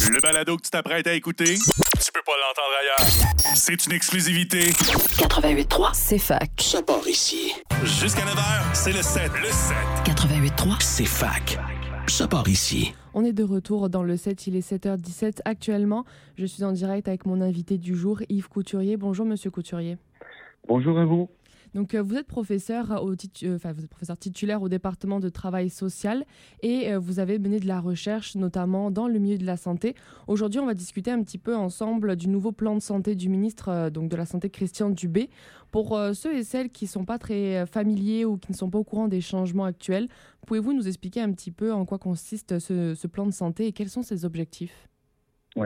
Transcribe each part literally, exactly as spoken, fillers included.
Le balado que tu t'apprêtes à écouter, tu peux pas l'entendre ailleurs. C'est une exclusivité. quatre-vingt-huit point trois, c'est fac. Ça part ici. Jusqu'à neuf heures, c'est le sept. Le sept. quatre-vingt-huit point trois, c'est fac. Ça part ici. On est de retour dans le sept, il est sept heures dix-sept actuellement. Je suis en direct avec mon invité du jour, Yves Couturier. Bonjour Monsieur Couturier. Bonjour à vous. Donc, euh, vous êtes professeur, au titu- euh, enfin, vous êtes professeur titulaire au département de travail social et euh, vous avez mené de la recherche, notamment dans le milieu de la santé. Aujourd'hui, on va discuter un petit peu ensemble du nouveau plan de santé du ministre euh, donc de la Santé, Christian Dubé. Pour euh, ceux et celles qui ne sont pas très familiers ou qui ne sont pas au courant des changements actuels, pouvez-vous nous expliquer un petit peu en quoi consiste ce, ce plan de santé et quels sont ses objectifs? Oui.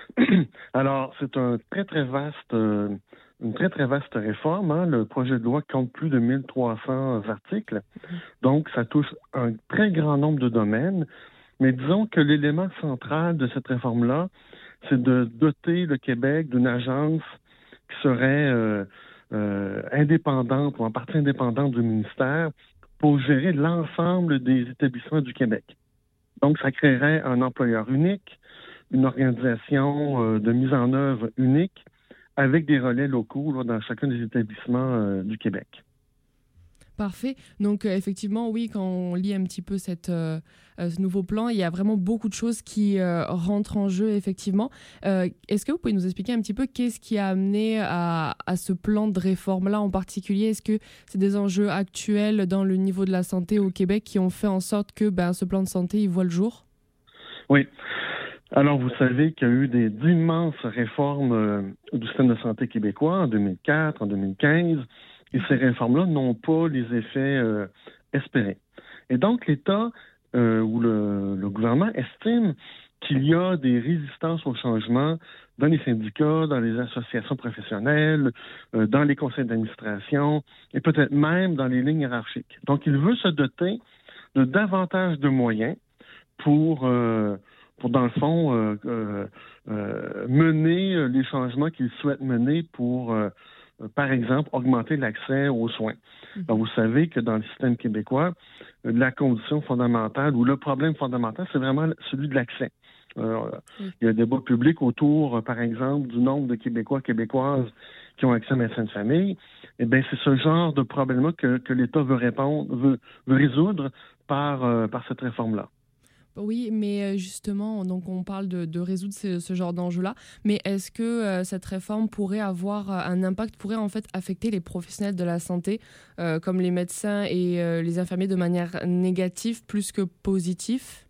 Alors, c'est un très, très vaste... Euh... Une très, très vaste réforme. Hein? Le projet de loi compte plus de mille trois cents articles. Donc, ça touche un très grand nombre de domaines. Mais disons que l'élément central de cette réforme-là, c'est de doter le Québec d'une agence qui serait euh, euh, indépendante ou en partie indépendante du ministère pour gérer l'ensemble des établissements du Québec. Donc, ça créerait un employeur unique, une organisation euh, de mise en œuvre unique, avec des relais locaux là, dans chacun des établissements euh, du Québec. Parfait. Donc, euh, effectivement, oui, quand on lit un petit peu cette, euh, euh, ce nouveau plan, il y a vraiment beaucoup de choses qui euh, rentrent en jeu, effectivement. Euh, est-ce que vous pouvez nous expliquer un petit peu qu'est-ce qui a amené à, à ce plan de réforme-là en particulier? Est-ce que c'est des enjeux actuels dans le niveau de la santé au Québec qui ont fait en sorte que ben, ce plan de santé, il voit le jour? Oui. Alors, vous savez qu'il y a eu des, d'immenses réformes euh, du système de santé québécois en deux mille quatre, en deux mille quinze, et ces réformes-là n'ont pas les effets euh, espérés. Et donc, l'État euh, ou le, le gouvernement estime qu'il y a des résistances au changement dans les syndicats, dans les associations professionnelles, euh, dans les conseils d'administration et peut-être même dans les lignes hiérarchiques. Donc, il veut se doter de davantage de moyens pour... Euh, pour, dans le fond, euh, euh, euh, mener les changements qu'ils souhaitent mener pour, euh, par exemple, augmenter l'accès aux soins. Mm-hmm. Alors, vous savez que dans le système québécois, la condition fondamentale ou le problème fondamental, c'est vraiment celui de l'accès. Euh, mm-hmm. Il y a un débat public autour, par exemple, du nombre de Québécois, Québécoises qui ont accès à un médecin de famille. Eh bien, c'est ce genre de problème-là que, que l'État veut répondre, veut, veut résoudre par, euh, par cette réforme-là. Oui, mais justement, donc on parle de, de résoudre ce, ce genre d'enjeux-là, mais est-ce que euh, cette réforme pourrait avoir un impact, pourrait en fait affecter les professionnels de la santé, euh, comme les médecins et euh, les infirmiers, de manière négative plus que positive?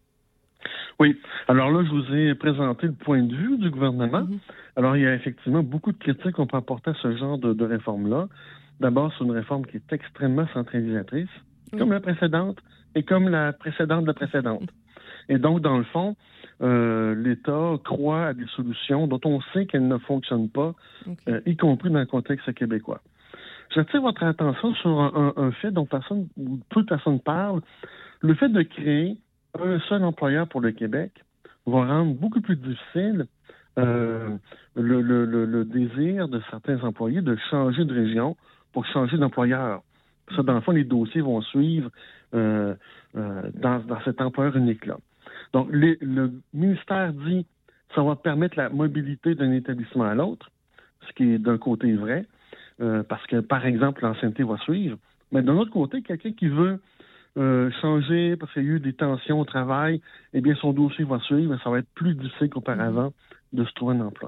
Oui. Alors là, je vous ai présenté le point de vue du gouvernement. Mm-hmm. Alors, il y a effectivement beaucoup de critiques qu'on peut apporter à ce genre de, de réforme-là. D'abord, c'est une réforme qui est extrêmement centralisatrice, oui. Comme la précédente et comme la précédente de la précédente. Et donc, dans le fond, euh, l'État croit à des solutions dont on sait qu'elles ne fonctionnent pas, okay. euh, y compris dans le contexte québécois. J'attire votre attention sur un, un, un fait dont personne ou peu de personnes parlent. Le fait de créer un seul employeur pour le Québec va rendre beaucoup plus difficile euh, le, le, le, le désir de certains employés de changer de région pour changer d'employeur. Ça, dans le fond, les dossiers vont suivre euh, euh, dans, dans cet employeur unique-là. Donc, les, le ministère dit que ça va permettre la mobilité d'un établissement à l'autre, ce qui est d'un côté vrai, euh, parce que, par exemple, l'ancienneté va suivre. Mais d'un autre côté, quelqu'un qui veut euh, changer parce qu'il y a eu des tensions au travail, eh bien, son dossier va suivre et ça va être plus difficile qu'auparavant mmh. de se trouver un emploi.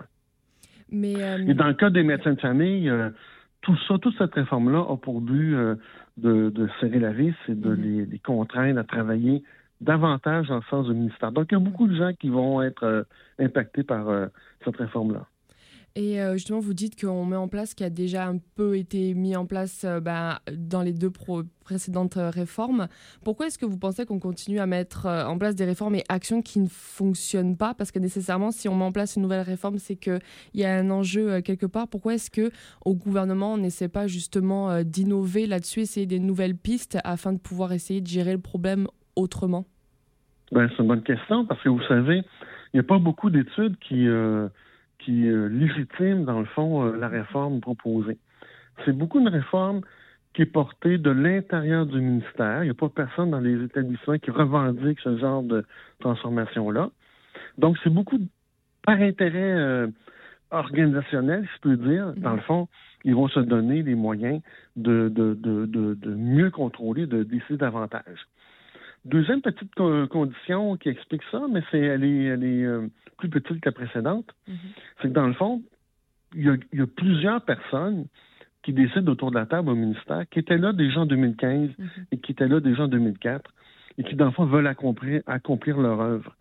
Mais, euh... Et dans le cas des médecins de famille, euh, tout ça, toute cette réforme-là a pour but euh, de, de serrer la vis et de mmh. les, les contraindre à travailler davantage dans le sens du ministère. Donc, il y a beaucoup de gens qui vont être euh, impactés par euh, cette réforme-là. Et euh, justement, vous dites qu'on met en place ce qui a déjà un peu été mis en place euh, ben, dans les deux pro- précédentes euh, réformes. Pourquoi est-ce que vous pensez qu'on continue à mettre euh, en place des réformes et actions qui ne fonctionnent pas? Parce que nécessairement, si on met en place une nouvelle réforme, c'est qu'il y a un enjeu euh, quelque part. Pourquoi est-ce qu'au gouvernement, on n'essaie pas justement euh, d'innover là-dessus, essayer des nouvelles pistes afin de pouvoir essayer de gérer le problème autrement? Ben, c'est une bonne question parce que vous savez, il n'y a pas beaucoup d'études qui... Euh... qui euh, légitime, dans le fond, euh, la réforme proposée. C'est beaucoup une réforme qui est portée de l'intérieur du ministère. Il n'y a pas personne dans les établissements qui revendique ce genre de transformation-là. Donc, c'est beaucoup par intérêt euh, organisationnel, si je peux dire, mm-hmm. dans le fond, ils vont se donner les moyens de, de, de, de, de mieux contrôler, de décider davantage. Deuxième petite co- condition qui explique ça, mais c'est, elle est, elle est euh, plus petite que la précédente, mm-hmm. c'est que dans le fond, il y a, il y a plusieurs personnes qui décident autour de la table au ministère, qui étaient là déjà en deux mille quinze mm-hmm. et qui étaient là déjà en deux mille quatre, et qui, dans le fond, veulent accomplir, accomplir leur œuvre,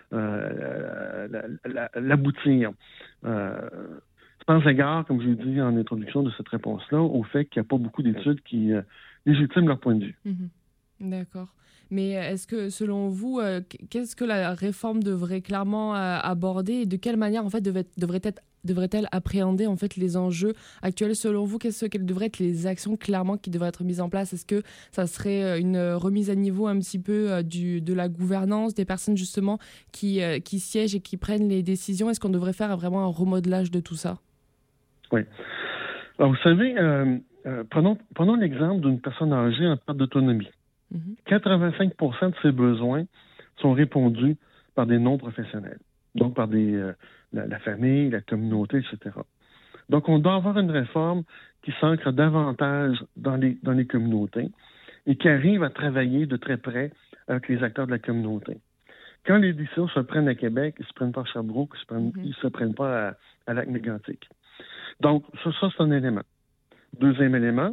euh, la, la, l'aboutir. Euh, je pense égard, comme je l'ai dit en introduction de cette réponse-là, au fait qu'il n'y a pas beaucoup d'études qui euh, légitiment leur point de vue. Mm-hmm. D'accord. Mais est-ce que, selon vous, euh, qu'est-ce que la réforme devrait clairement euh, aborder et de quelle manière, en fait, devait, devrait être devrait-elle appréhender en fait les enjeux actuels? Selon vous, qu'est-ce quelles devraient être les actions clairement qui devraient être mises en place? Est-ce que ça serait une remise à niveau un petit peu du, de la gouvernance, des personnes justement qui, qui siègent et qui prennent les décisions? Est-ce qu'on devrait faire vraiment un remodelage de tout ça? Oui. Alors, vous savez, euh, euh, prenons, prenons l'exemple d'une personne âgée en perte d'autonomie. Mm-hmm. quatre-vingt-cinq pour cent de ses besoins sont répondus par des non-professionnels, donc par des... Euh, La, la famille, la communauté, et cetera. Donc, on doit avoir une réforme qui s'ancre davantage dans les, dans les communautés et qui arrive à travailler de très près avec les acteurs de la communauté. Quand les décisions se prennent à Québec, ils ne se prennent pas à Sherbrooke, ils ne se prennent, mm-hmm. ils se prennent pas à, à Lac-Mégantic. Donc, ça, ça, c'est un élément. Deuxième élément,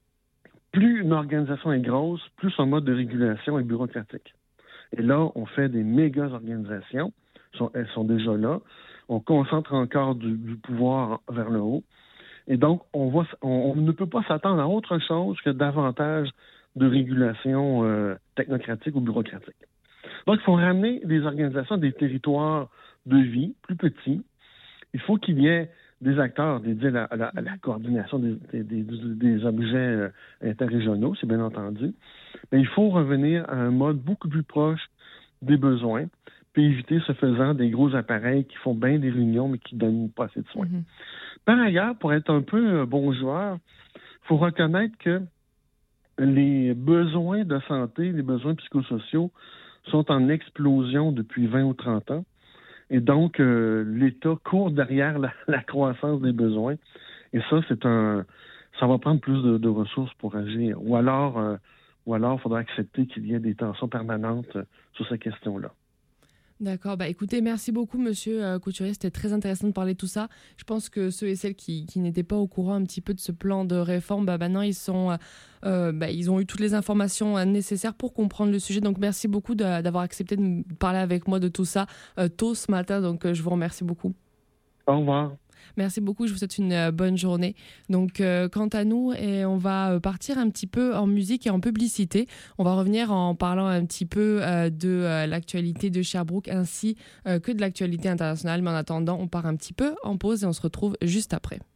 plus une organisation est grosse, plus son mode de régulation est bureaucratique. Et là, on fait des méga organisations, sont, elles sont déjà là. On concentre encore du, du pouvoir vers le haut. Et donc, on, va, on, on ne peut pas s'attendre à autre chose que davantage de régulation euh, technocratique ou bureaucratique. Donc, il faut ramener les organisations à des territoires de vie plus petits. Il faut qu'il y ait des acteurs dédiés à la, à la, à la coordination des, des, des, des objets euh, interrégionaux, c'est bien entendu. Mais il faut revenir à un mode beaucoup plus proche des besoins, puis éviter, ce faisant, des gros appareils qui font bien des réunions, mais qui ne donnent pas assez de soins. Mm-hmm. Par ailleurs, pour être un peu bon joueur, il faut reconnaître que les besoins de santé, les besoins psychosociaux sont en explosion depuis vingt ou trente ans. Et donc, euh, l'État court derrière la, la croissance des besoins. Et ça, c'est un... ça va prendre plus de, de ressources pour agir. Ou alors, euh, ou alors, il faudra accepter qu'il y ait des tensions permanentes sur ces questions-là. D'accord. Bah, écoutez, merci beaucoup, Monsieur euh, Couturier. C'était très intéressant de parler de tout ça. Je pense que ceux et celles qui, qui n'étaient pas au courant un petit peu de ce plan de réforme, bah, maintenant, ils, sont, euh, bah, ils ont eu toutes les informations euh, nécessaires pour comprendre le sujet. Donc, merci beaucoup de, d'avoir accepté de me parler avec moi de tout ça euh, tôt ce matin. Donc, euh, je vous remercie beaucoup. Au revoir. Merci beaucoup, je vous souhaite une euh, bonne journée. Donc, euh, quant à nous, et on va euh, partir un petit peu en musique et en publicité. On va revenir en parlant un petit peu euh, de euh, l'actualité de Sherbrooke ainsi euh, que de l'actualité internationale. Mais en attendant, on part un petit peu en pause et on se retrouve juste après.